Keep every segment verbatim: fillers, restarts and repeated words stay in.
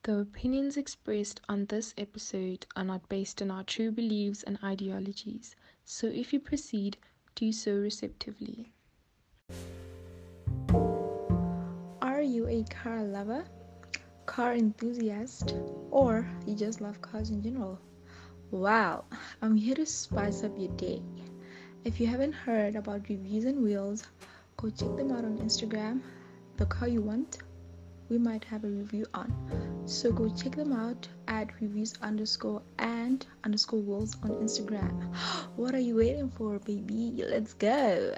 The opinions expressed on this episode are not based on our true beliefs and ideologies, so if you proceed, do so receptively. Are you a car lover, car enthusiast, or you just love cars in general? Wow, I'm here to spice up your day. If you haven't heard about Reviews and Wheels, go check them out on Instagram. The car you want, we might have a review on. So go check them out at reviews underscore and underscore wheels on Instagram. What are you waiting for, baby? Let's go.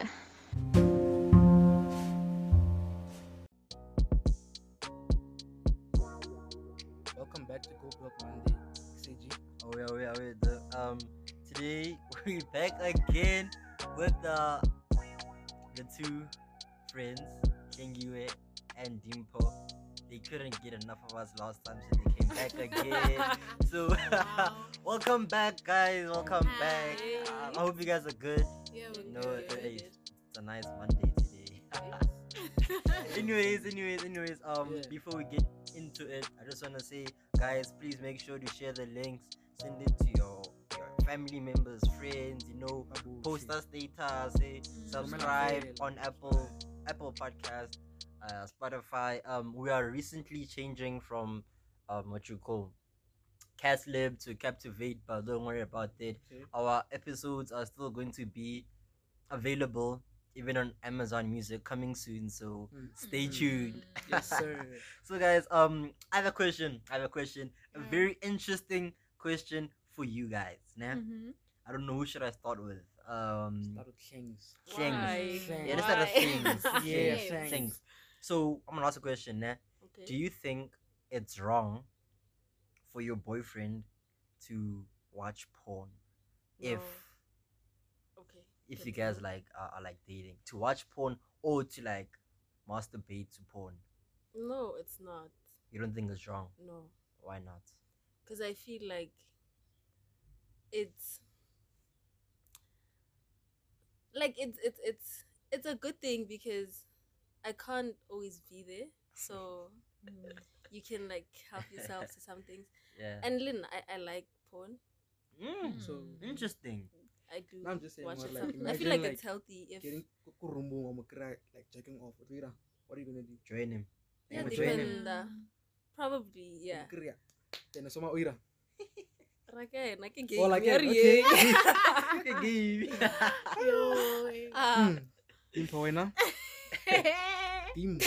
Welcome back to Go Block Monday, X A G. Oh yeah, oh yeah, wait. The, um, today we're back again with the the two friends, Kengiwe and Dimpo. They couldn't get enough of us last time, so they came back again. So welcome back, guys. Welcome back. Uh, I hope you guys are good. Yeah, we're No, good. it- we're it's, good. it's a nice Monday today. anyways, anyways, anyways. Um, Yeah. before we get into it, I just wanna say, guys, please make sure to share the links. Send it to your your family members, friends. You know, Abu, post shit. us data. Say subscribe Phenomenal. on Apple Apple Podcast, uh, Spotify. Um, we are recently changing from um what you call Caslib to Captivate, but don't worry about it. Okay. Our episodes are still going to be available even on Amazon Music coming soon. So Mm. stay Mm. tuned. Yes, sir. So guys, um, I have a question. I have a question. A Mm. very interesting question for you guys. Nah? Mm-hmm. I don't know who should I start with. Um, Start with things. Things. Why? Things. yeah, let's start with Why? things. Yeah, things. things. things. So I'm gonna ask a question. Nah? Okay. Do you think it's wrong for your boyfriend to watch porn if No. Okay. if Good you to guys know. like are, are like dating, to watch porn or to like masturbate to porn? No, it's not. You don't think it's wrong? No, Why not? because I feel like it's like it's it's it's it's a good thing because I can't always be there, so you can like help yourself to some things. Yeah. And Lynn, I I like porn. Mm, So interesting. I do. now I'm just saying, watch more it. like, some- I imagine feel like, like it's healthy if getting kurumbu or cry, like checking off. What are What are you gonna do? Join him. yeah, I'ma they join can him. uh, probably yeah. Kaya. Then soma uira. Again, I can Oh, like get it, Okay. Ah, Hmm. Team Powena. Team.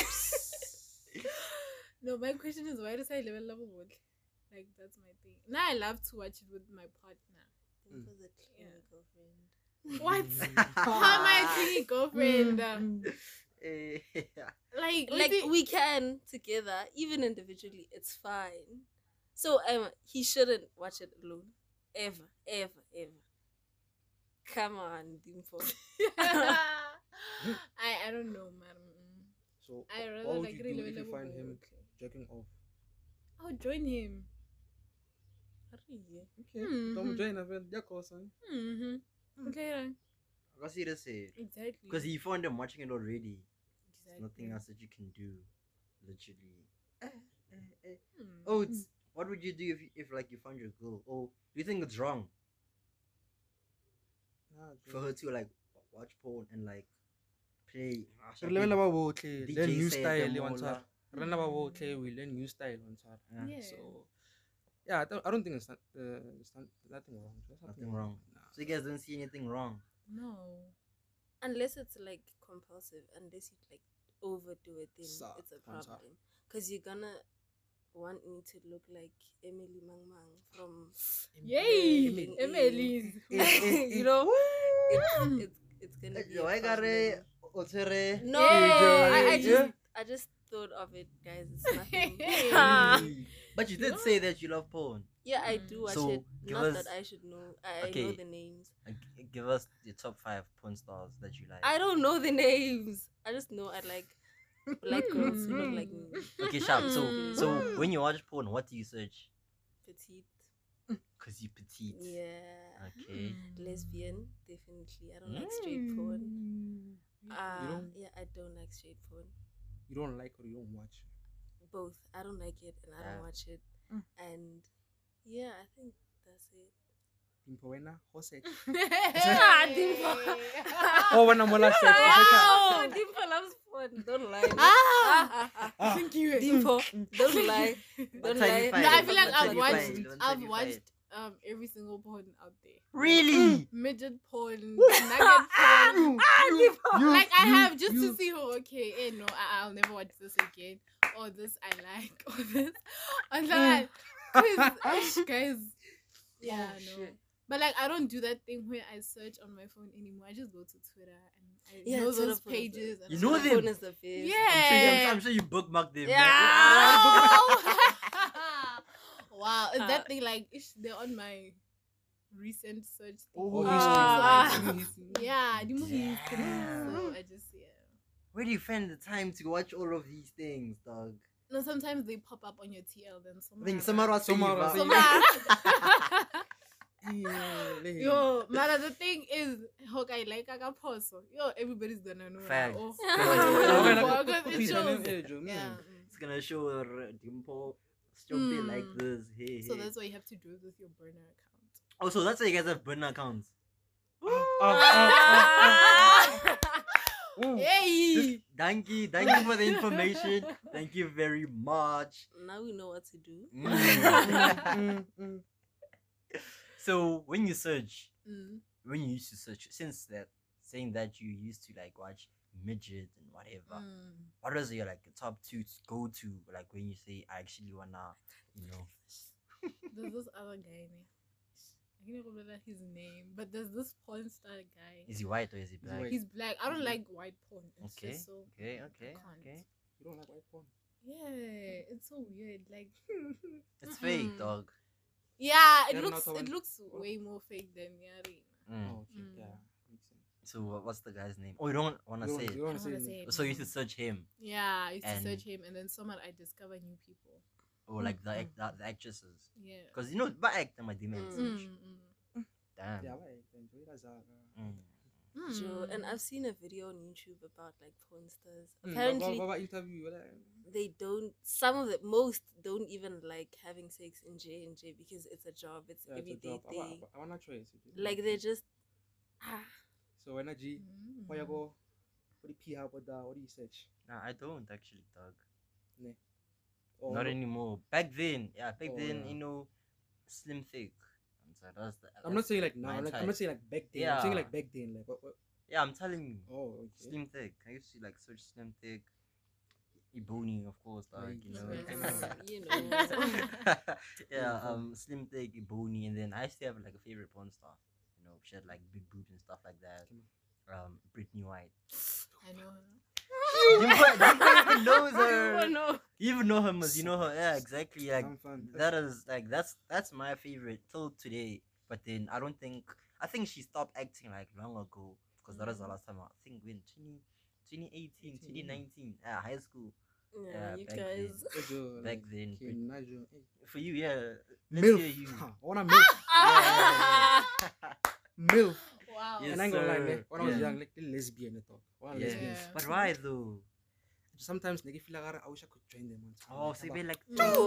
No, my question is why does I level level wood? Like that's my thing. Now I love to watch it with my partner. Mm. Dimpo's a clingy Yeah. girlfriend. What? How am I a clingy girlfriend? Um, Eh, like, Like like we can together, even individually, it's fine. So um, he shouldn't watch it alone, ever, ever, ever. Come on, Dimpo. I I don't know, man. So I what rather would like you really do if you level find wood. him jerking off? I'll join him. Really? Okay. Mhm. Don't join a friend. Yeah, cousin. Mm-hmm. Okay, right. I can see this say Exactly. because he found them watching it already. There's exactly. nothing else that you can do, literally. Eh, eh, eh. Hmm. Oh, it's what would you do if you- if like you found your girl? Oh, do you think it's wrong Nah, for her to like watch porn and like play? ah, Re lebelela shaki- ba botlhe, D J learn new set style them le all wantshwara. up. Re learn ba botlhe, we learn new style wantshwara. Yeah. Yeah. So yeah, I don't, I don't think it's not, uh, it's not nothing wrong. There's Nothing wrong. Nah. So you guys don't see anything wrong. No. Unless it's like compulsive, unless you like overdo it, then Sa- it's a can't sa- problem. Because you're gonna want me to look like Emily Mang Mang from Yay! Emily. Emily's. you know, it's, it's, it's gonna be. Yo, a I got problem. it. Otere. No, Yeah, I, I yeah. just I just thought of it, guys. It's nothing. Hey. But you did say that you love porn. Yeah, I do watch So, it. give Not us- that I should know. I, I know Okay. the names. Like, g- give us the top five porn stars that you like. I don't know the names. I just know I like black girls who look like me. Okay, sharp. So, Mm. so when you watch porn, what do you search? Petite. Cause you petite. Yeah. Okay. Lesbian, definitely. I don't like straight porn. Uh, don't- yeah, I don't like straight porn. You don't like or you don't watch. both. I don't like it and I Yeah. don't watch it. Mm. And yeah, I think that's it. Dimpo wena hosage. Ah, Dimpo. Oh, when I'm last set. Oh, Dimpo loves porn. Don't lie. Ah! Ah. Thank you. Dimpo, don't lie. What Don't time lie. you No, find? I feel like What I've time you watched find? What time I've you find? watched um every single porn out there. Really? Midget porn, nugget porn. You- Like I you- have just you- to see who okay, eh, no, I, I'll never watch this again. Or this I like, or this. And that, cause guys, yeah, Oh, no. shit. But like I don't do that thing where I search on my phone anymore. I just go to Twitter and I Yeah, know Twitter those phone is the- pages. And You I'm know like, them? Phone is the best. I'm sure, you, Yeah. I'm sure you bookmarked them. Yeah. Wow, is Uh, that thing like ish, they're on my recent search thing. Oh, Ah. history. history. Yeah, the movie is Damn. so I just yeah. Where do you find the time to watch all of these things, dog? No, sometimes they pop up on your T L then some I think Samara Samara Samara. Samara. Yo, Yeah, yo, Mara, the thing is, Hawkeye like a poso. Yo, everybody's gonna know. Facts. Oh, Yeah. oh, because it Please, shows. man, eh, Joe, Yeah. man. mm. It's gonna show her dimple stupid Mm. like this. Hey, So hey. that's why you have to do it with your burner account. Oh, so that's why you guys have burner accounts. Oh, Hey! Thank you, thank you for the information. Thank you very much. Now we know what to do. Mm. mm, mm. So when you search, Mm. when you used to search, since that saying that you used to like watch midget and whatever, Mm. what was your like top two to go to like when you say I actually wanna, you know? There's this other guy name. I can't remember his name, but there's this porn star guy. Is he white or is he black? white. He's black. I don't Mhm. like white porn. It's Okay, just so okay, okay, I can't. okay. You don't like white porn? Yeah, it's so weird. Like It's fake, Mm-mm. dog. Yeah, it Yeah, looks not the it one- looks way more fake than Yari. Mm. Oh, okay, Mm. yeah, makes sense. So what- what's the guy's name? Oh, you don't wanna You say don't, it. you don't I say wanna it. say it. So you used to search him, Yeah, I used And- to search him, and then somehow I discover new people. or like the Mm. act- the, the actresses, Yeah. because you know, but actor my demons. Mm. Mm, Damn. Yeah, right. Then Joey Razak, uh, Mm. mm. Joe, and Mm. I've seen a video on YouTube about like porn stars. mm, Apparently, what- what- what interview, what, uh, they don't. Some of the most don't even like having sex in J and J because it's a job. It's yeah, it's a everyday job. I wa- thing. I wanna try it. Like they're just ah. So when I G, Mm. where you go? What do you pee out with the, what do you search? Nah, I don't actually, dog. Or Not no- anymore. Back then, yeah, back Oh, then, yeah. you know, slim thick. I'm sorry, that's the, I'm not that's saying like my now. Like, I'm type. not saying like back then. I'm saying Yeah. like back then. Like what? what? Yeah, I'm telling you, Oh, okay. slim thick. I used to like search slim thick, Ebony, of course, dog. You know. Mm, you know. Yeah, um, slim thick, Ebony, and then I used to have like a favorite porn star. You know, she had like big boobs and stuff like that. Um, Brittany White. I know her. You even knows her. Oh no. You even know her, Maz. You know her. Yeah, exactly. Like I'm fun. that is like that's that's my favorite till today. But then I don't think I think she stopped acting like long ago because that was the last time I think when twenty, twenty eighteen, twenty nineteen, yeah, high school. Yeah, Yeah, you back guys. Hey, Joe, Back like, then, okay, Brit- Nigel, hey. for you, yeah. Let's Milf. hear you. I wanna milf. Ah! Milf. Wow. Yes, and I ain't gonna lie, sir. man. When I was Yeah. young, like little lesbian at all. One Yeah. lesbian. Yeah. But why though? Sometimes nigga feel like I wish I could join them on time. Oh, Like, so how they about- like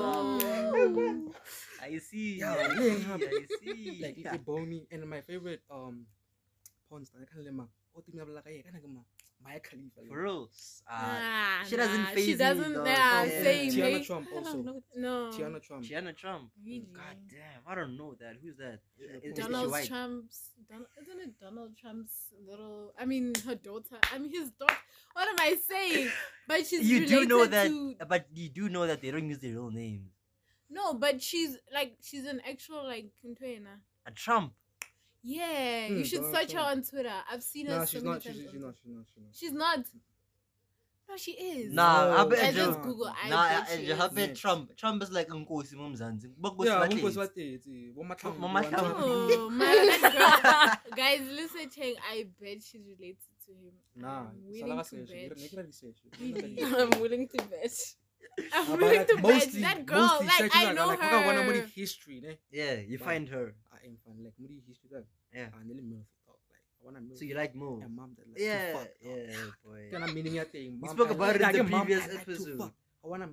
Mm. I see. Yeah, I yeah, see. yeah. I see. like yeah. Boney and my favorite um porn star. I can't remember. What thing like I can't remember. Maya Khalifa. For real. Uh, Nah, she doesn't nah, phase She me, doesn't. dog. Nah, Yeah. same. Tiana mate. Trump I don't also. know. No. Tiana Trump. Tiana Trump. Really? God damn, I don't know that. Who's that? She's a Is- porn is she Donald white? Trump's. Don, isn't it Donald Trump's little? I mean, her daughter. I mean, his daughter. What am I saying? But she's You do know related that, to- but you do know that they don't use their real names. No, but she's like she's an actual like Quintuena. A Trump. Yeah, Hmm, you should Donald search her Trump. on Twitter. I've seen her No, so she's many not. She's, times. she's on not. Twitter. She's not. She's not. She's not. No, she is. Nah, I No, bet I you- just Nah. Google. I Nah, bet I, she I, I is. bet Yeah. Trump. Trump is like Nkosi Mumzanzi. But Yeah, Nkosi Uncle Mate. Swati. It's uh, Mama Trump. Mama One Trump. Trump. Oh, man, that girl. Guys, listen, Cheng. I bet she's related to him. Nah, I'm willing Salaga to says, bet. make it research. Really? I'm willing to bet. I'm Ah, but willing like, to bet mostly- that girl. mostly Like searching I like, know like, okay, one of her. the history, ne? Yeah, you But- find her. I am fan like Moody history that. Yeah. I nearly milk talk like I wanna milk. So you like Mo? a mom that like Yeah, to fuck. yeah, boy. Can I meaning your thing? We Mom, spoke I- about it like in the a mom, previous I like to episode. fuck. I wanna milk.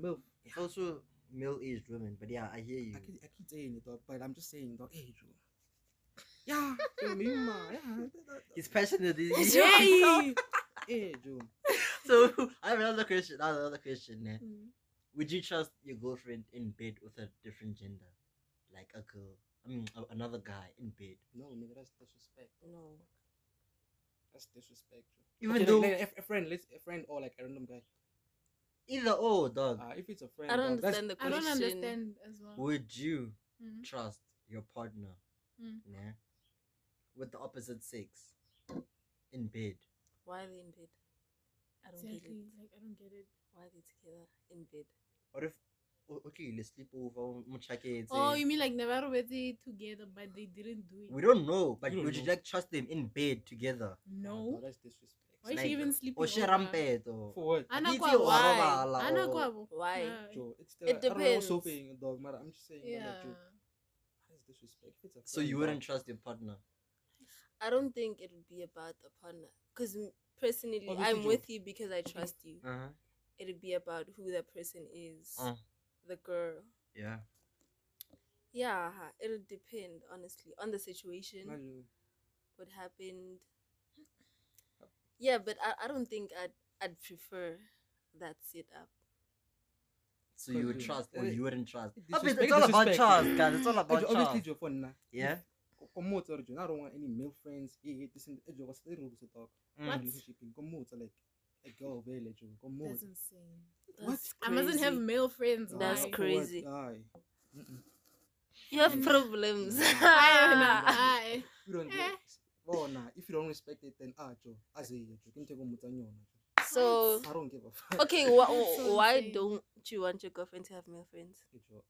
It's also male-aged women, but yeah, I hear you. I keep, I keep saying it, dog, but I'm just saying, dog, hey, Joe. Yeah, Joe, me, ma, yeah. that- that- that- He's passionate. He's Yay! Hey, Joe. So I have another question. I have another question. Eh? Mm. Would you trust your girlfriend in bed with a different gender, like a girl? I mean, a, another guy in bed. No, nigga, that's disrespect. No. That's disrespect, Joe. Even Okay, though like, like, a, a friend, let's a friend or like a random guy. either or, dog. Uh, if it's a friend, I don't dog, that's- understand the I question. don't understand as well. Would you Mhm. trust your partner, Mm. yeah, with the opposite sex in bed? Why are they in bed? I don't get Exactly. it. Like I don't get it. Why are they together in bed? What if o- okay, let's sleep over, muchake, Oh, you mean like never already together, but they didn't do it? we don't know, but You don't would you know. like trust them in bed together? Nah, No. dog, that's disrespect. Why is she even sleeping Or share over? bed or For what? Ana Akithi kwabo. wa Why? robala Ana or- kwabo. Why? Yeah. Joe, it's still, It I don't know what's so depends. paying, dog, man. I'm just saying, man, Yeah. like, Joe, that's disrespect. If it's a So friend, you dog, wouldn't trust your partner? I don't think it would be about the partner. Because personally, Obviously, I'm Joe. with you because I trust you. Uh-huh. It'd be about who the person is. Uh, The girl. yeah. Yeah, it'll depend, honestly, on the situation, Imagine, what happened. Yeah, but I, I don't think I'd, I'd prefer that setup. So you would Cause, trust or uh, you wouldn't trust? disrespect- Obviously, it's all about disrespect. trust, guys. It's all Joe, about obviously, trust. Joe, for now. Yeah. Como Joe, I don't want any male friends. Hey, this and Joe, what's the rules to talk? Mm. Relationship in Como, like a girl, very Joe. Como. That's insane. That's I mustn't have crazy. male friends. That's why? crazy. Aye. Mm-mm. You have problems. I don't know. I- You don't. Eh. Oh, nah. If you don't respect it, then ah, Joe, as a Joe, can take on So, I don't give a fuck. okay, wh- That's so why insane. don't you want your girlfriend to have male friends? Hey, Joe.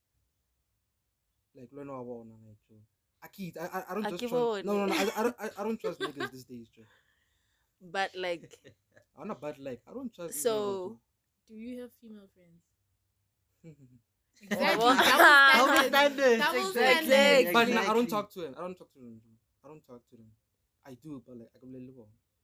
Like, learn how I like Joe. I keep, I, I, I don't I just keep trust. on. No, no, no. I, I don't, I, I don't trust niggas these days, Joe. But, like, I'm not bad. Like, I don't trust. these So- Do you have female friends? niggas, Exactly. Well, Double Double standards. standards. Double Exactly. standards. Joe. But nah, I don't Exactly. talk to them. I don't talk to them. Joe. I don't talk to them. I do, but like, I can live on.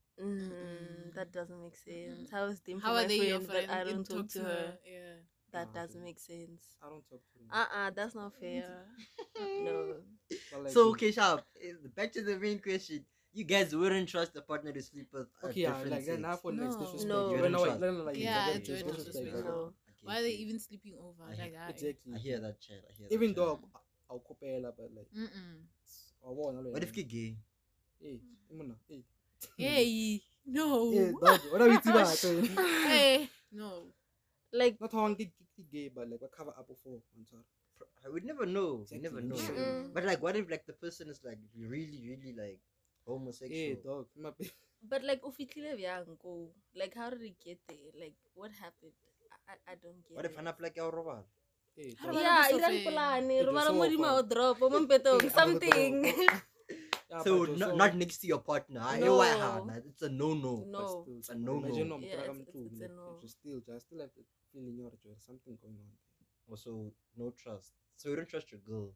mm, that doesn't make sense. How is Dimple How my are they your friend, friend? but I You don't talk to her? Yeah. That Nah, doesn't Joe. make sense. I don't talk to them. Uh-uh, that's not fair. No. But, like, So Joe, okay, sharp. eh, Back to the main question. You guys wouldn't trust a partner to sleep with a Okay, yeah, different like then now sex. for next No. disrespect. No. Joe. You don't No, wait, trust. no, no, like, Yeah, like, it's just very disrespect. disrespectful. Like, No. Okay, Why are they okay. even sleeping over? I hear- Like, I, exactly. I hear that chat. I hear that Even chat. though I'll copy but like, Mm-mm. I want. What if you're gay? Hey, Imuna, hey. Hey, no. Hey, dog, what are we doing? Saying? Hey, no. Like, Not how I'm gay, gay, but like, we cover up before. I'm sorry. I would never know. You never know. Exactly. Mm-mm. But like, what if like the person is like really, really like homosexual? Hey, dog, my baby. but like, ufihlile bjang ko? Like, how did it get there? Like, what happened? I, I, I don't get What if it. I'm not like your robot? Hey, How dog. do I- Yeah, so ilan fair. plane, It was rumara so mo di fun. ma drop, o mampetong, Hey, I'm something. gonna go. Yeah, So but not, so- not next to your partner. I No. It's a no no. but No. still, It's a no-no. Imagine no, Yeah, but it's- I'm it's- too, it's a like, no. Just still, just still have to feel in your joy. Something going on. Also, no trust. So you don't trust your girl.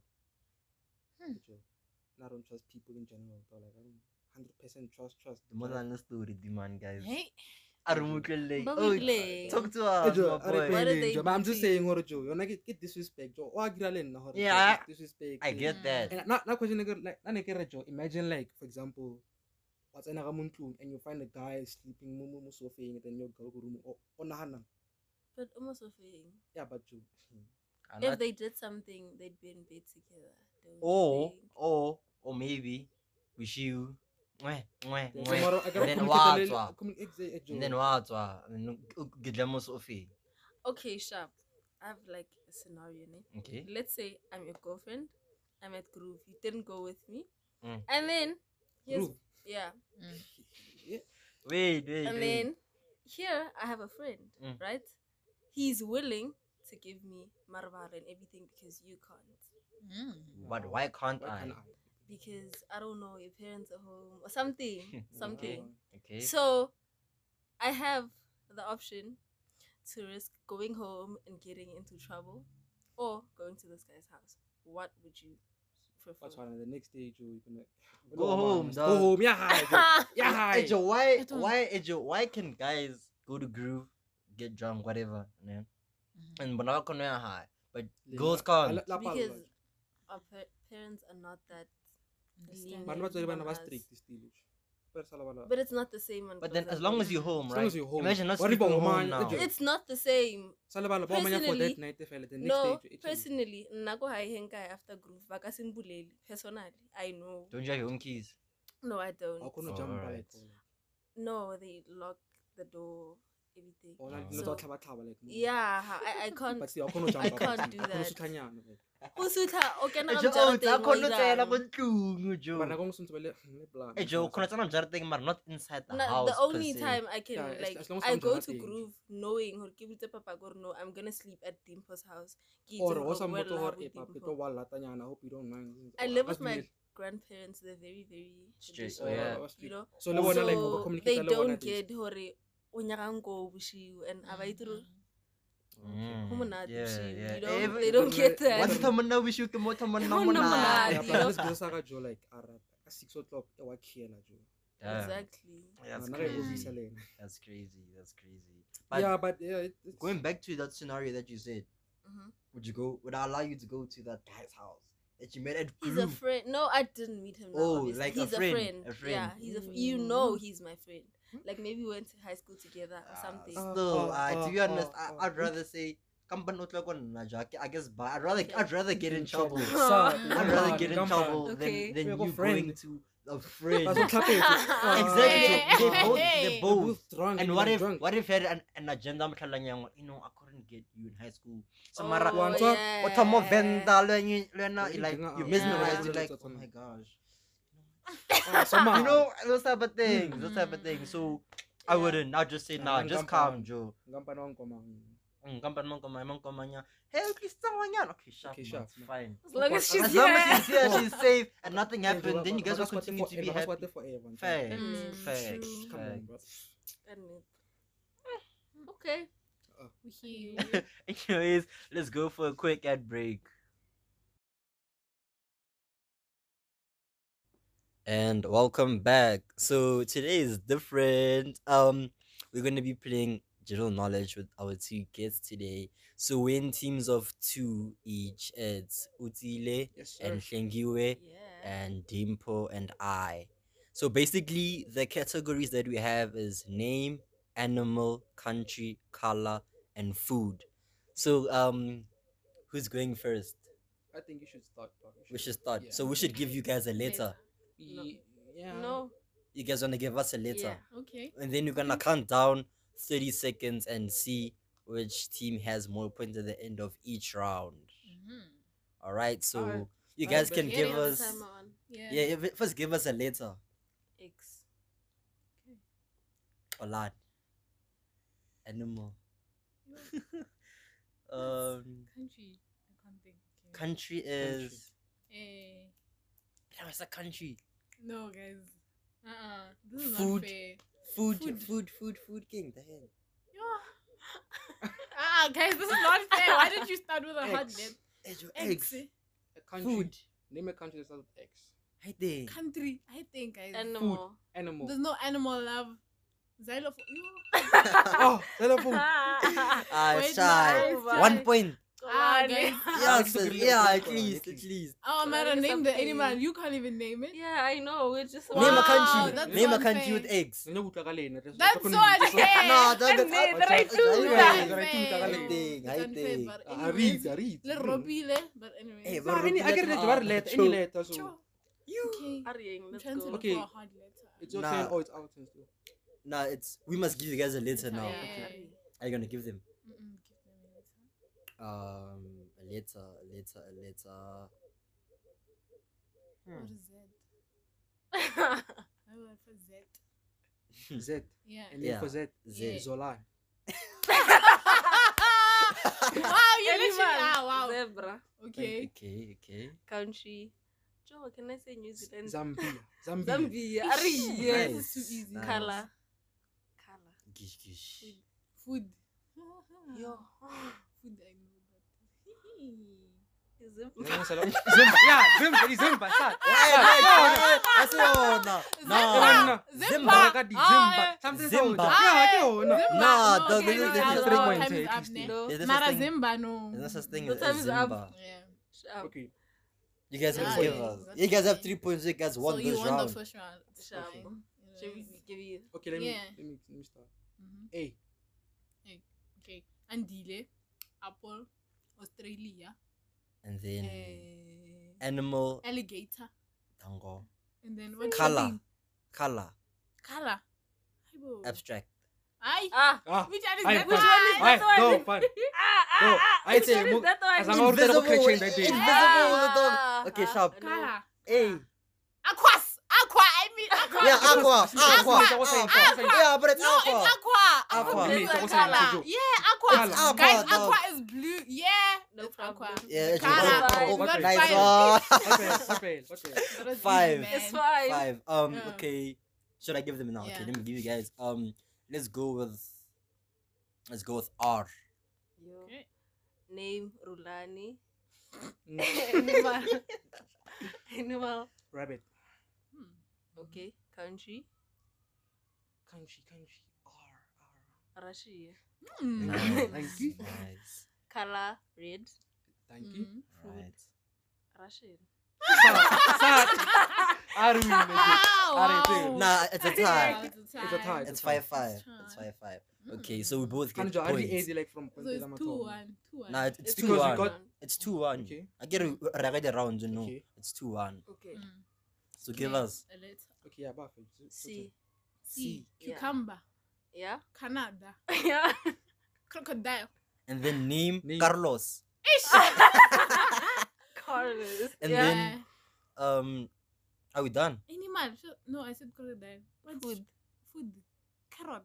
Hmm. Joe. And I don't trust people in general. Though. Like I don't hundred percent trust trust. The mother and the story, the man, guys. Hey. Arumuklele. But Oh, we play. talk to Hey, us, Joe, my I boy. reckon What did in they Joe, but I'm do just to you? saying, what Joe, you're not get, get disrespect, Joe. Oh, I get a na, Yeah, I- get disrespect. I get Mm. that. And not not question nigga, like na nigga Joe. Imagine like for example, what's in a room and you find a guy sleeping mumu mu sofa and then your girl go room or or nahana. But almost a thing. Yeah, but Joe. I'm If not- they did something, they'd be in bed together. don't you or, think? or, or maybe wish you. Mwah, mwah, Then mwah. tomorrow I gotta Then communicate a what? little- communicate exactly, Joe. And then what? And then get them Sophie. Okay, sharp. I have like a scenario, ne? Okay. Let's say I'm your girlfriend. I'm at Groove. You didn't go with me. Mm. And then, here's, Groove? yeah. Yeah. Wait, wait, And wait. then, here I have a friend, Mm. right? He's willing to give me marbar and everything because you can't. Mm. But why can't Why I? can't I? Because, I don't know, your parents are home or something. something. Okay. So, I have the option to risk going home and getting into trouble or going to this guy's house. What would you prefer? What's one? The next day, Joe, you can Go home, Go dog. home. Yeah, hi, Joe. Yeah, hi. Ejo, why, I don't- why, Ejo, why can guys go to groove, get drunk, whatever, man? and Bonaka Konoya high. But Le- girls la- can't. la- la palo Because jwale. our pa- parents are not that Understand. Bana ba tswadi bana on ba us. strict still. Pero sala bana- But it's not the same on But then, girls as and long as boys. you're home, As right? long as you're home. Imagine not What if sleeping your home man- now. It's- It's not the same. Sala bana ba manya for Personally- that night fela, the next No, day, it's- personally, nako hai henkai after groove. Baka simbuleli. Personally, I know. Don't you have your own keys? No, I don't. How can you Oh, jump alright. like- No, they lock the door, everything. or like, Oh. no, So- tlhaba- tlhaba, like, mo- Yeah, I, I can't. But still, how can you jump I up? can't do How can you that. sutlhanyana, like? Who sutha? Okay, na Eh, Joe, I'm oh, tsa kono tsela ko jarang. ntlong, Joe. Bana kong sontse ba le- le plan. Eh, Joe, kono tsena jarateng, but not inside the Na, house. the per only se. time I can Yeah, as- like as long as I I'm go to jarang. groove knowing or give it papa go no I'm gonna sleep at Dimpo's house. Ke itse Or hore ho sa o boela motho hore, habo eh, papa, Dimpo. ke tlo wa latanyana, I hope you don't mind. I live with Must be my le- grandparents. They're very very Strict, traditional, yeah. Oh, you know. So le bona, like, So o communicate they le bona don't things. get hore o nyaka nko boshiu and aba itro Mm, ho monate yeah, boshiu, yeah. you know. Eh, They don't get that. What's the mona wish you can more mona Ho mona? monate, Yeah, you but know? this girl sa ka, Joe, like, a rap- at six o'clock, e wa khiela, Joe. Damn, Exactly. That's Nna re go crazy. visa le ena. That's crazy. That's crazy. But Yeah, but yeah, it- it's- going back to that scenario that you said, Mhm. would you go? Would I allow you to go to that guy's house that you met at He's a Groove? friend. No, I didn't meet him. Now, Oh, obviously. like a he's friend, a friend. Yeah, he's a. f- You know, he's my friend. Like maybe we went to high school together or Ah, something. Uh, Still, uh, uh, to be uh, honest, uh, I, uh, I'd rather say. Kampan utla ko na ja, I guess, but I'd rather, Okay. I'd rather get in trouble. Sa- I'd rather get in Gampa. trouble Okay. than, We than have a you friend. going to a friend. That's what happened. Exactly. Hey. They both, Hey. they They're both. both drunk. And you're what not if drunk. what if had an, an agenda mtlhalanyang, you know, I couldn't get you in high school. So Oh, mara One what time, yeah. what more venda lo you Yeah, like you you can- mesmerized Yeah. you like Yeah. oh my gosh. Ah, somehow. You know, those type of things, those type of things. So I Yeah. wouldn't. I'd just say Yeah, nah, man, just gampa. calm, Joe. Ngampana wang komang. Mm, kampan mo kamay mo kamanya. Hey, okay, yan. Okay, sharp, Okay, man, sharp, it's man. fine. As long as she's As long as here. she's here, she's safe, and nothing Yeah, happened, Joe, then you guys will that's what continue they to be for- that's what happy. they forever. Fair, Mm, fair. true. Come on, bro. And it- Okay. We hear you. Anyways, let's go for a quick ad break. And welcome back. So today is different. Um, we're gonna be playing general knowledge with our two kids today. So we're in teams of two each. It's Utile Yes, sir. and Shengiwe Yeah. and Dimpo and I. So basically, the categories that we have is name, animal, country, color, and food. So um, who's going first? I think you should start. Pop. You We should start. Yeah. So we should give you guys a letter. No. Ye- Yeah. No. You guys wanna give us a letter, Yeah. Okay. and then you're gonna count down thirty seconds and see which team has more points at the end of each round. Mhm. All right. So Alright. you Alright, guys but can yeah, give Any other us. time on Yeah. Yeah, if- first give us a letter. X. A lot. Animal. um, Country. I can't think. Okay. country is. Eh, Yeah, it's a country. no, guys. Uh uh This is Food. not fair. Food, Food. food, food, food, king. The hell. Ah, uh, guys, this is not fair. Why did you start with a hard X. letter? Eggs, your Eggs. eggs. A country. Food. Name a country that starts with X. Right there. Country. I think, guys. Animal. Animal. There's no animal love. Xylophone. Oh, telephone. Ah, Wait, shy. no, One guys. point. Ah, guys. Yeah, it's so- a good yeah, letter, at good least, letter. at least. Oh, Try man, name the something. animal. You can't even name it. Yeah, I know. We're just Name a Wow, country. that's Name a unfair. country with eggs. Nne utlwa ka lena, that's- That's that's so gonna be- unfair. No, that- And that's they- not- they that's- do that's that. right. Right, two Unfair. tagale. Thing, It's I unfair, think. but Ah, anyways, read, ah, read. Le ropile, but anyways. Hey, No, but any- I get it, Robilet- what letter, any Cho- letter, so- Sure. You. Okay. Hurrying, I'm let's trying to go. look Okay. for a hard letter. It's your Nah. turn. Oh, it's our turn still. Nah, it's we must give you guys a letter now. Yeah. Hurry. Are you gonna give them? Mm-mm, give them a letter. Um, a letter, a letter, a letter. What is that? I went for Z. Z. Yeah. And then Yeah. for Z, Z. Zola. Wow, you literally. Animal. Ah, wow. Zebra. Okay. Okay, okay. Country. Joe, can I say New Zealand? Zambia. Zambia. Zambia. Hurry. Yes. This is too easy. Nice. Color. Color. Gish, gish. Food. Yo. Food, I know, but. Is Zimba. Zimba. Yeah, Zimba. It's Zimba. Start. Wait, wait, wait. That's it. No, no. Zimba. Zimba. Ah, eh. Something Zimba. so. Yeah, okay, oh, no. Zimba. Nah, no, dog, okay, this no, is- no, this is no, three no, points, time eh, is up, Christy. ne. No. There's no Mara such thing. Zimba, no. There's no such thing The as time is up. Zimba. Yeah. Sharp. Okay. You guys Yeah, can give yeah, us. that's You guys have okay. three points. You guys So won you this won round. the first round. It's Sharp. fine. Should we Yeah. give you? Okay, let me, Yeah. let me, let me start. Mhm. A. Okay. Andile, apple, Australia, And then eh, animal. alligator, Tango. and then what Color. Color. Color. Aibo. Abstract. Aye. Ah. Ah. Which one is Aye, that fun. Which one is Aye, that go, one? fun. Ah, ah, No, ah. I Which say one is mo- that one? as I'm out there, okay, change that day. Invisible. Ah, dog. Okay, ah, sharp. no. Color. A. Aquas. Aqua. I mean aqua. Yeah, aqua. Aqua. Aqua. Aqua. Aqua. Yeah, but it's No, aqua. it's aqua. Aqua. Me, It's so a what's the color. name? Yeah, aqua. It's aqua, Guys, dog. aqua is blue. Yeah. No it's aqua. problem. Yeah, it's Color. just- Oh, You what got page? Nice five. one. What page? What page? What page? That was Five. easy, It's man. fine. Five. Um. Yeah. Okay. Should I give them now? Okay. Yeah. Let me give you guys. Um. Let's go with. Let's go with R. Yo. Okay. Name Rulani. Mm, Animal. Animal. Rabbit. Hmm. Okay. Country. Country, country. R, Russia. Hmm. Nice. Thank you. Nice. Color red. R. Thank you. Mhm. Right. Russian. Start. I don't know. Wow. Alright, wow. Nah, it's a tie. Wow, it's a It's a tie. tie. It's five five. It's It's tie. five five. Mm. Okay, so we both get Can't you already points. eighty like from So it's Lama two Tom? one. Two one. Nah, it's, it's It's two because we one. got- It's two one. Okay. I get it. I get it round, you know. Okay. It's two one. Okay. Mm. So give Okay, us a letter. Okay, yeah, perfect. So- so- C. C. Yeah. Cucumber. Yeah. Canada. Yeah. Crocodile. and then name, Name. Carlos. Ish. Carlos. And yeah. then- Um, are we done? Animal. Sure. No, I said crocodile. What Food. Food. Carrot.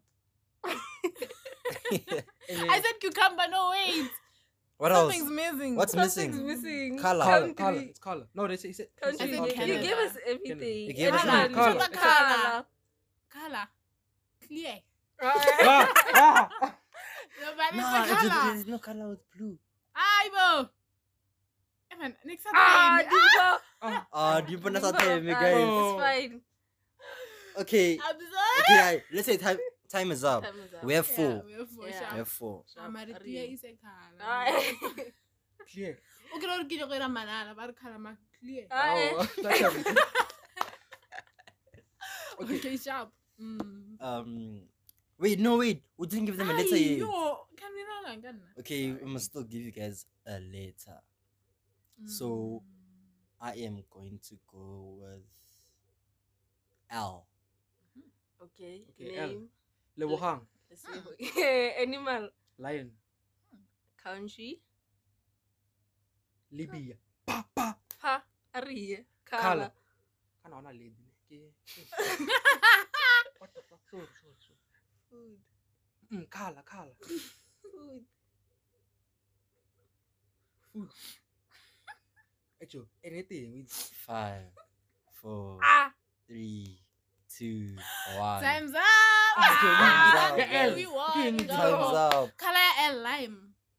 And then I said cucumber. No, wait. What else? Something's missing. What's Something's missing? missing. Color. color, Country. color. It's color. No, they say, he said, he Country. said I You, said you Canada. gave us everything. You gave us Animal. color. Color. Color. Color. Clear. ah, ah. No, but it's Nah, a it's, color. there's no color with blue. Aibo. Evan, next time. Ah, Ah, Dimpo. Ah, do you put us Dimpo, time, ah, guys? Oh. It's fine. Okay, I'm sorry. okay. I, let's say time time is up. Time is up. We have Yeah, four. we have four. Yeah. sharp. We have four. Sharp. Amari Real. clear is a color. Ah, Clear. Okay, no, kilo ko manana, but color ma clear. ah, eh. Oh, that's everything. Okay. Okay, sharp. Mm. Um, wait, no, wait. We didn't give them a letter Ay, yet. yo, can we not can Okay, we must still give you guys a letter. So- I am going to go with L. Okay. Okay, L. Name. Lebohang. Let's see. Animal. Lion. Country. Libya. Pa, pa. Pa. Ari. Color. Color. Kana ona lady. Okay. What the fuck? Sorry, sorry, sorry. Food. Mm, color, color. Food. Food. Actually, anything with Five, four, Ah. three, two, one. Time's up. Ah, okay, yeah, L. We won. Okay, Go. Time's up. Color L lime.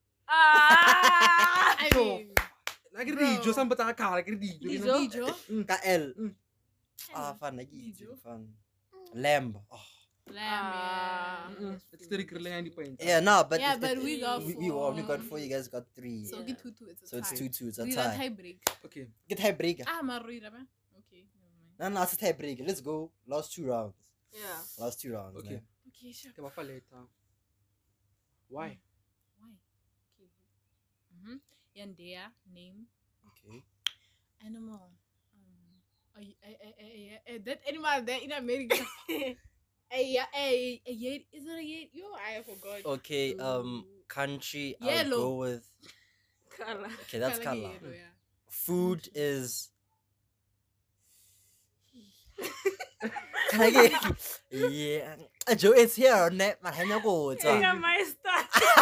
Ah. I So, mean, Lagi Bro. dijo sampai tangan kala lagi dijo. Dijo. Dijo. Ka L. Mm. Ah, fun lagi. Dijo. Fun. Lamb. Oh. Lamb, Ah. yeah. Mm-mm. It's the recurring yang di point. Yeah, no, but Yeah, it- but it- we got we, four. we won. We got four. You guys got three. So Yeah. get two two. It's a So it's tie. two two. It's a We got tie. tie break. Okay. Get tie break. Ah, Marina, man. Okay, never mind. No, no, it's a tie break. Let's go. Last two rounds. Yeah. Last two rounds. Okay. man. Okay, sure. Kita apa later? Why? Why? Okay. Mm-hmm. Yandea, name, Okay. animal. Um, a, a, a, a, a, a, that animal there in America. a, a, a, a yeti. Is it a yeti? Yo, I forgot. Okay. Um, country. I'll Yellow. go with. Color. Okay, that's Colour color. yellow, yeah. Food is. Can I get? Yeah. Joe, it's here. Net, man. Hanya ko. Yeah, my star.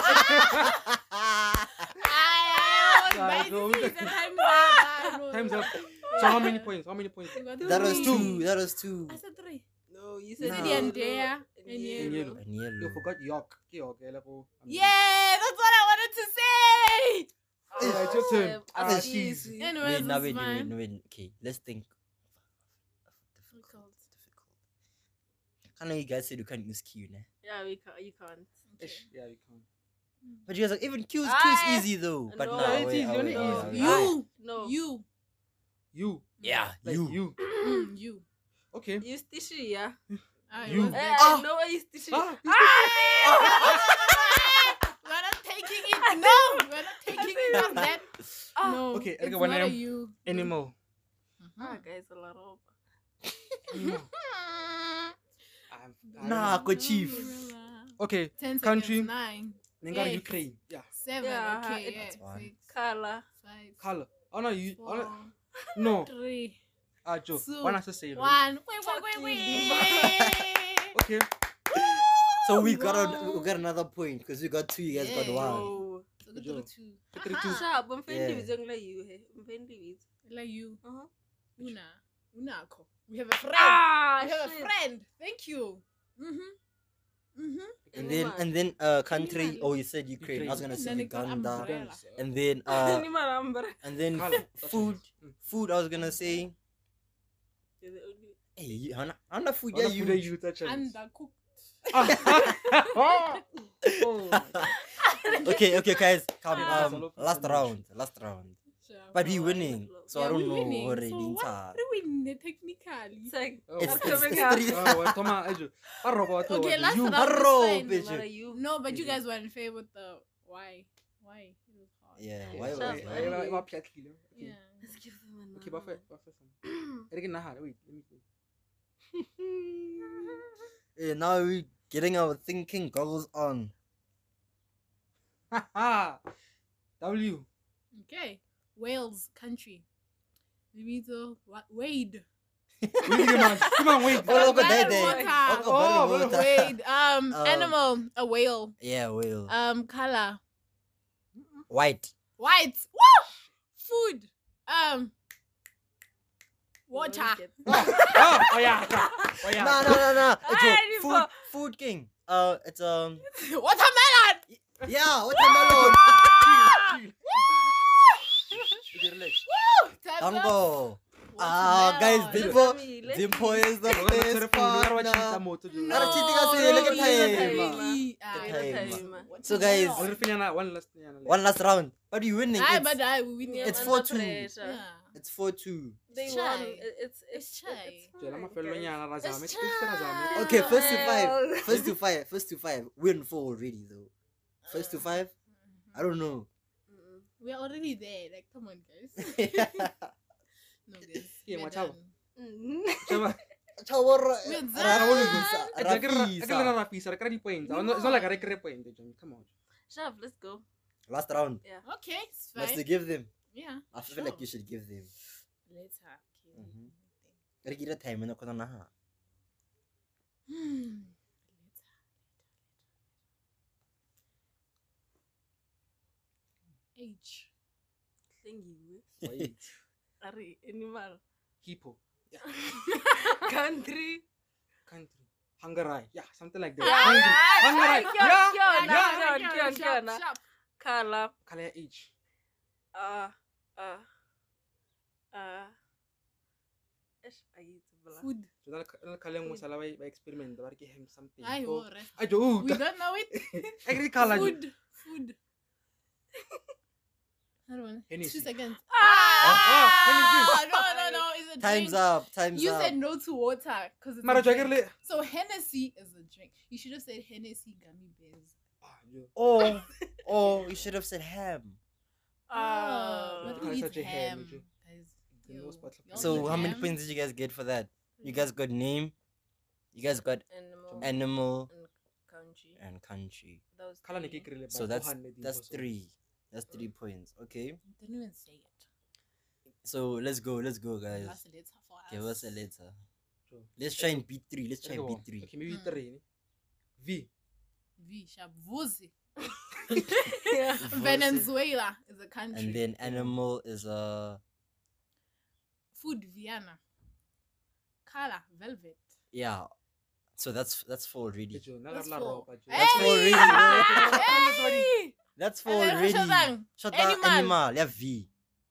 Ay, ay, Yeah, ay, go. this is the time's up. Ah, no, Time's no. up. So how many points? How many points? You got That was three. two. That was two. I said three. No, you You said said No. Yandea and and yellow. And yellow. yellow. And yellow. You forgot York. Okay, okay, like, oh, I'm- Yeah, that's what I wanted to say. Yeah, it's your turn. Um, Ah, that's jeez. easy. Anyways, Wait, now it's wait, wait, fine. wait, wait. Okay, let's think. Difficult. Difficult. I know you guys said you can't use Q, né? Yeah, we can't. You can't. Ish, yeah, you can. But you guys are even Q is Q Ah, is easy though. But no. nah, Yeah, it's wait, easy, ah, only wait, ah, easy. wait, ah. You. No. You. You. Yeah, Like you. you. Mm, you. Okay. You stishy, yeah. Ah, You. it was Eh, that. Ah. no, you stishy. Ah, We're not taking it. No, we're not taking it as that. Ah. No. Okay, it's okay, when not I a am- you. animal. Ah, guys, a lot of. Animal. I'm- I Nah, don't go chief. know. Okay. Ten Country. seconds. Nine. Nenga Eight. Ukraine. Yeah. Seven. Yeah, okay. it- Yeah. That's one. Six. Color. Five. Color. Oh no, you. Oh, Four. no. no. Three. Ah, Joe. Two. One has to say. it, right? One. Wait, wait, Fucking wait, Dimba. wait. Okay. So we got a, Wow. we got another point because we got two. You guys got Yeah. one. Oh. So go to Joe. the two. Three, Aha. two. Sharp. I'm friendly Yeah. with young like you. Hey, I'm friendly with. Like you. Uh-huh. Una. Unako. We have a friend. Ah, we have shit. a friend. Thank you. Mm-hmm. Mm-hmm. And then Animal. and then uh country. Animal. Oh, you said Ukraine. I was gonna And say then it got Uganda. umbrella. Guns, uh, And then uh Animal number. and then Color. f- That's food. what it is. Food. I was gonna say. You're the only. Hey, you, Hana, Hana food. Mm. Yeah, What you. food are you touching? Undercooked. Ah. Oh. Okay, okay, guys. Come. Ah. Um, last round. Last round. Sure. But we Oh, I winning. love- So Yeah, I don't we know winning. already. So in what time. are we winning technically? It's like. Oh. It's, I'm it's, coming it's up. three. Oh, well, come on, Ejo. Arroba, what Okay, was last you? round Arrow, is fine. bitch. What are you? No, but you Yeah. guys were in favor with the why. Why? It was hard. Yeah. Yeah, Why? Shut why- up, okay, why- I- man. I- I- I- Piatkile. Okay. Yeah. Let's give them a Okay, buffet, buffet some. Eric Nahar, wait, let me see. Eh, now we getting our thinking goggles on. Haha. W. Okay. Wales country. Limito Wa- Wade. Wait, come on, come on, wait. Oh, look at Bottled that day. water. Oh, Oh, bottled water. Wade. Um, Um, animal. A whale. Yeah, whale. Um, color. White. White. Woo! Food. Um. Water. Oh, oh, oh yeah, oh yeah. No, no, no, no. It's a Alrighty, food, but- food king. Uh, it's um, Watermelon. yeah, watermelon. Okay, relax. Time's up. Tango. Ah, guys, Watermelon. Dimpo, Dimpo is the We're gonna best set up a little partner. cheetah motor. No, Ara cheating us here, look at no, time. really. Ah, Look at okay. time. Watermelon. So, guys, I'll refill you one last thing. One last round. But you winning. Aye, It's, but I will win. Yeah, It's under four two. pressure. Yeah. it's four two. They It's won. shy. It- It's it's It's shy. it's Jela fine, mafelo guys. nyana razame. It's It's razame. shy. Okay, first to Well. five. First to five. First to five. Win four already though. First to five. I don't know. Mm-mm. We are already there. Like, come on, guys. No, guys. Yeah, we're watch out. done. Mm. Chama. Chawara. We're done. Rafisa. I can Rafisa. Rafisa. I can point. It's not like I record point. Come on. Shav, let's go. Last round. Yeah. Okay, it's Let's fine. give them. Yeah. I feel sure. like you should give them. Later. Okay. Mhm. Gotta give it time. No, because nah. Hmm. Later. Age. Thingy. Wait. Are animal. Hippo. Country. Country. Hungary. Yeah, something like that. Yeah, Hungry. yeah, Hungary. yeah, Yeah. yeah, yeah. yeah. Sharp, Kion, sharp, kion, sharp. Color. Color age. Uh, uh, uh. Ish, I eat blah. Food. So na na kaleng mo sala by experiment. Ba ki hem something. I So, will rest. ajo. We don't know it. Agri kala. Food. Food. I don't know. Two Hennessy. seconds. Oh, Ah! Hennessy. No, no, no. It's a Time's drink. up. Time's You up. said no to water because it's Mara a drink. jagger le. So Hennessy is a drink. You should have said Hennessy gummy bears. Ah, yo. Oh, oh, you should have said ham. Uh, but Can't who eats such a ham, ham? would you? Guys, The yo, most part of y'all So eat how many ham? points did you guys get for that? You guys got name, you guys got Animal. animal and country. and country. That was Kala ni three. kikrile. So that's that's three. That's three points. Okay. Didn't even say it. So let's go. Let's go, guys. That's a letter for us. Give us a letter. Sure. Let's try and beat three. Let's try and beat three. Okay, maybe Mm. three. V. V. Shabuzi. Yeah. Versus- Venezuela is a country. And then animal is a Food. Vienna. Color. Velvet. yeah. So that's that's four already. Ejo, na That's la four. ropa. That's four Hey! already. Hey! That's for And then ready. Shazam, Shut animal. animal. Yeah, V.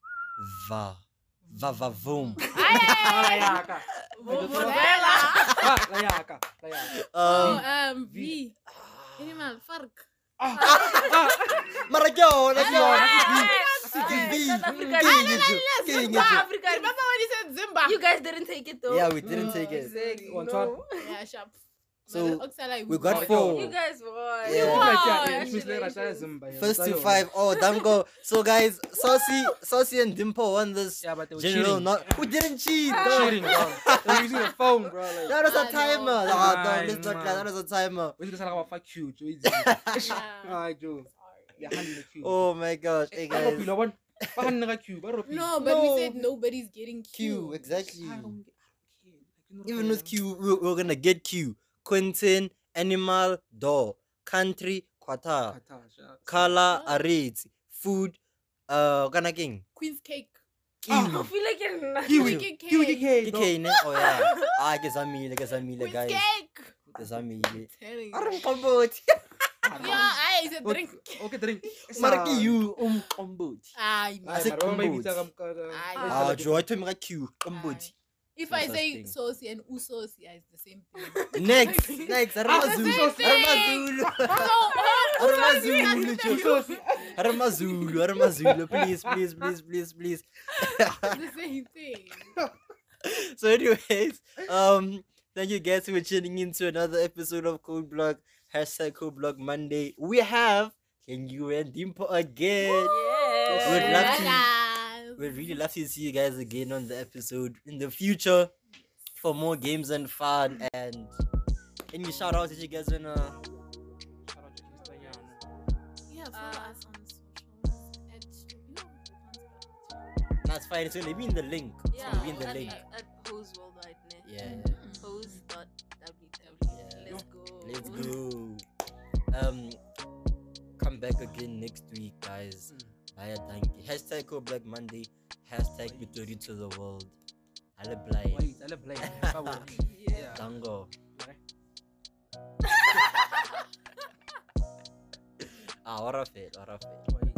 Va. Va va voom. Layaka. Vuvuzela. Ah, Layaka. Layaka. Oh, Um, um, V. Animal, fark. Ah, ah, Maragyo, that's your South V. Africa. King it you. King it you. Africa. Remember when he said Zimba? You guys didn't take it though. Yeah, we didn't take it. Exactly. One No. Yeah, sharp. So, But the Oxalai, we got won. four. You guys won. Yeah. won. Like, yeah, Congratulations. yeah, Miss Lera Zimba, yeah, First to Zayo. five. Oh, Dango. So guys, Saucy, Saucy and Dimpo won this Yeah, but they were general. cheating. Not who didn't cheat. dog. Cheating, bro. They were using the phone, bro. Like, That was I a know. timer. Ah, Nah, dog, let's not nah. lie. That was a timer. we just like fuck you, Joe. Yeah. Alright, Joe. Yeah, handle the queue. Oh my gosh. Hey Ba ropi guys. lo bon. Ba hanna ka queue, ba ropi. No, but No. we said nobody's getting Q, Q. exactly. I don't get- okay, like, Even with Q, we- we're gonna get Q. Quentin, animal, door, country, Qatar, Katasha. color, Oh. arrays, food, uh, kana king. Queen's cake. I Kiwi. feel like you're Kiwi. Queen's Kiwi cake. K. K, ne? Oh yeah. Ah, ke zamile, ke zamile, Queen's guys. cake. Ke zamile. Telling you. Aram kombot. Yeah, I said drink. Okay, drink. Mara ke you um kombot. Ay, I Ay, said mara, ba kombot. ibitsa ka- ka- ka- Ay. ka- Ah, ka- Joe, I told me Q, kombot. If No I such say thing. saucy and usosi, it's the same thing. Next, next, Ah, Aramazulu, the same Aramazulu, So, Aramazulu, Joe. Saucy. Aramazulu, Aramazulu, please, please, please, please, please. it's the same thing. So, anyways, um, thank you guys for tuning in to another episode of Code Block. Hashtag Code Block Monday. We have Can You and Dimpo again. Yeah. We'd love to- Yes. We'd really love to see you guys again on the episode in the future for more games and fun. And any shout outs that you guys wanna? Shout out to Instagram. Yeah, follow Uh, us on socials. At, you know, That's fine. It's gonna be in the link. It's Yeah. gonna be in the at, link. At, at Hose Worldwide. Ne? Yeah. Hose dot w w. Yeah. Let's go. Let's go. Um, come back again next week, guys. Bye, thank you. Hashtag Code Black Monday. Hashtag Victory to the world. I'll apply. Wait, I'll play. Bravo. Yeah. Tango. Ah, what a fit, what a fit. Wait.